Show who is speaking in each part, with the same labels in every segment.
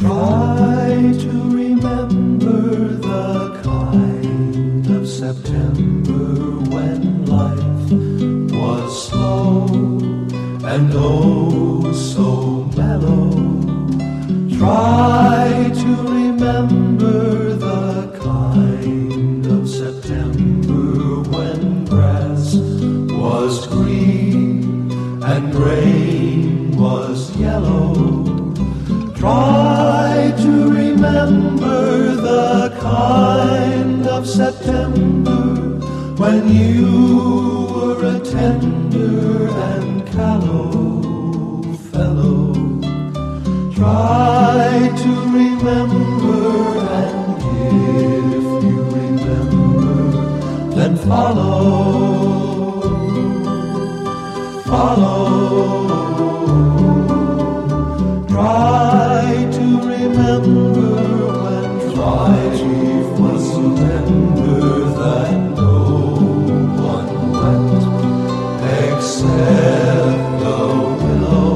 Speaker 1: Try to remember the kind of September when life was slow and oh so mellow. Try to remember the kind of September when grass was green and rain was yellow. Try to remember the kind of September when you were a tender and callow fellow. Try to remember, and if you remember, then follow. Try to remember when life was so tender that no one wept except the willow.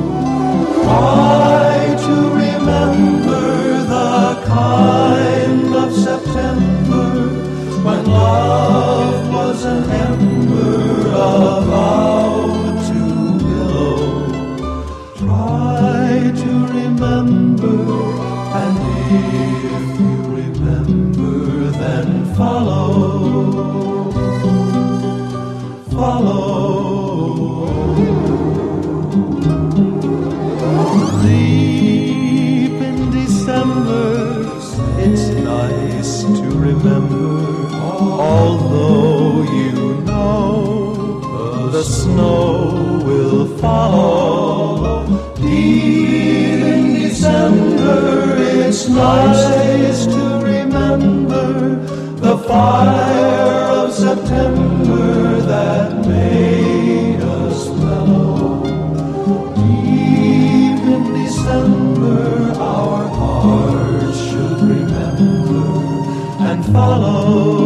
Speaker 1: Try to remember the kind of September when love was an ember about to billow. Try to remember, and if you remember, then follow. Deep in December, it's nice to remember, although you know the snow will follow. Deep in December, it's nice to remember the fire of September that made us mellow. Deep in December, our hearts should remember and follow.